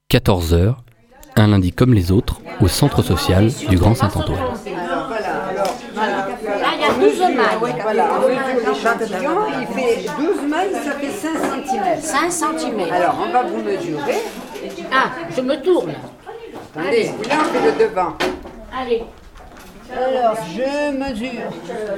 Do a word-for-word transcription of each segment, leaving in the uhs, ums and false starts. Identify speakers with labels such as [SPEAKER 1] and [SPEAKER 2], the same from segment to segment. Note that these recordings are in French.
[SPEAKER 1] quatorze heures, un lundi comme les autres, au centre social du Grand Saint-Antoine.
[SPEAKER 2] Là, il y a douze mailles.
[SPEAKER 3] Voilà, on mesure l'échantillon, il fait douze mailles, ça fait cinq centimètres.
[SPEAKER 2] cinq centimètres.
[SPEAKER 3] Alors, on va vous mesurer.
[SPEAKER 2] Ah, je me tourne.
[SPEAKER 3] Attendez, là, on fait le devant.
[SPEAKER 2] Allez.
[SPEAKER 3] Alors, je mesure.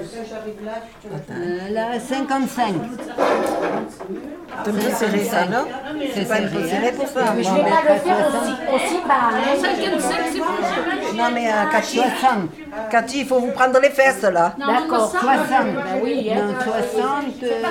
[SPEAKER 3] Euh, là, cinquante-cinq.
[SPEAKER 4] C'est un peu serré ça, non?
[SPEAKER 3] C'est
[SPEAKER 4] pas un peu serré pour ça.
[SPEAKER 2] Mais je ne vais pas le faire aussi, aussi bas.
[SPEAKER 4] Non mais euh, Cathy, Cathy, il faut vous prendre les fesses là.
[SPEAKER 2] D'accord,
[SPEAKER 3] soixante.
[SPEAKER 2] Ben oui, hein.
[SPEAKER 3] Non, soixante. euh,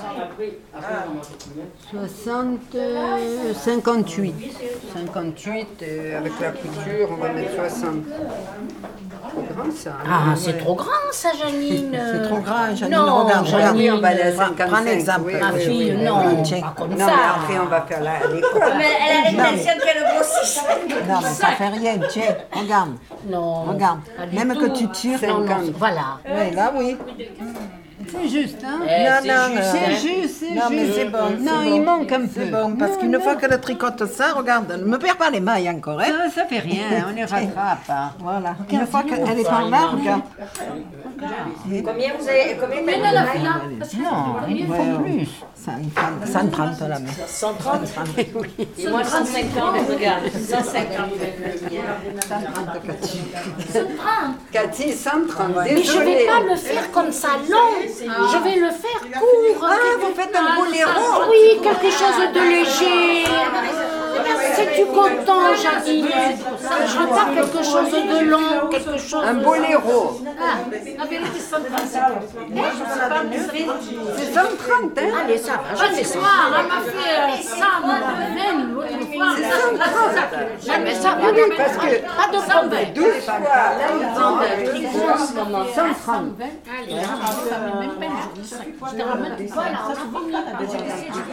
[SPEAKER 3] soixante. euh, cinquante-huit. cinquante-huit, euh, avec la couture, on va mettre soixante. Trop grand ça. hein.
[SPEAKER 2] Ah, c'est trop grand ça, Janine.
[SPEAKER 4] C'est trop grand, Janine.
[SPEAKER 2] Non,
[SPEAKER 4] regarde, regarde.
[SPEAKER 2] Janine,
[SPEAKER 3] on va aller à
[SPEAKER 4] Prends-
[SPEAKER 3] cinquante-cinq.
[SPEAKER 4] Prends l'exemple.
[SPEAKER 3] oui,
[SPEAKER 2] Ma
[SPEAKER 3] oui,
[SPEAKER 2] fille,
[SPEAKER 3] oui,
[SPEAKER 2] non,
[SPEAKER 4] oui, tiens.
[SPEAKER 2] pas comme
[SPEAKER 3] Non,
[SPEAKER 2] ça.
[SPEAKER 3] mais après, on va faire la, à l'école.
[SPEAKER 5] Mais elle a l'intention qu'elle grossisse.
[SPEAKER 4] Non mais ça fait rien, tiens, regarde,
[SPEAKER 2] Non.
[SPEAKER 4] regarde.
[SPEAKER 2] Pas du
[SPEAKER 4] Même
[SPEAKER 2] tout.
[SPEAKER 4] que tu tires.
[SPEAKER 2] Non, non,
[SPEAKER 3] cinquante.
[SPEAKER 2] voilà.
[SPEAKER 4] Oui, là oui.
[SPEAKER 3] C'est juste, hein?
[SPEAKER 2] Eh,
[SPEAKER 4] Non,
[SPEAKER 2] c'est
[SPEAKER 4] non,
[SPEAKER 2] juste,
[SPEAKER 4] mais-
[SPEAKER 3] C'est
[SPEAKER 2] hein.
[SPEAKER 3] juste, c'est
[SPEAKER 4] Non mais
[SPEAKER 3] juste.
[SPEAKER 4] c'est bon.
[SPEAKER 3] Non,
[SPEAKER 4] c'est
[SPEAKER 3] il
[SPEAKER 4] bon.
[SPEAKER 3] manque un peu.
[SPEAKER 4] C'est bon, parce
[SPEAKER 3] Non,
[SPEAKER 4] qu'une
[SPEAKER 3] non.
[SPEAKER 4] fois qu'elle tricote ça, regarde, ne me perds pas les mailles encore, hein.
[SPEAKER 3] Ça, ça fait rien, on les rattrape. hein.
[SPEAKER 4] Voilà. Une fois qu'elle est par là, regarde.
[SPEAKER 5] Combien vous avez combien
[SPEAKER 2] Mais non, la finale.
[SPEAKER 3] Non, il faut
[SPEAKER 4] Ouais,
[SPEAKER 3] plus.
[SPEAKER 4] cent trente, cent trente là, mais.
[SPEAKER 5] cent trente. Et moi cent cinquante, regarde. cent cinquante.
[SPEAKER 4] cent trente, Cathy.
[SPEAKER 3] Cathy, cent trente.
[SPEAKER 2] Mais je ne vais
[SPEAKER 3] Désolée.
[SPEAKER 2] pas le faire comme ça long. Je vais le faire court.
[SPEAKER 3] Ah, vous faites un boléro.
[SPEAKER 2] Oui, quelque chose de léger. C'est-tu content, Janine? Je veux pas quelque chose de long, quelque chose
[SPEAKER 3] Un
[SPEAKER 2] de...
[SPEAKER 3] boléro.
[SPEAKER 2] Ah, la vérité, cent trente.
[SPEAKER 3] C'est cent trente, hein?
[SPEAKER 2] Allez, ça va, je fais ça. Elle m'a fait ça, même l'autre fois. Jamais ça va.
[SPEAKER 3] Oui, parce que
[SPEAKER 2] Pas de problème.
[SPEAKER 3] douze fois cent trente.
[SPEAKER 2] Allez, ça va même pas une journée. Je te ramène pas là.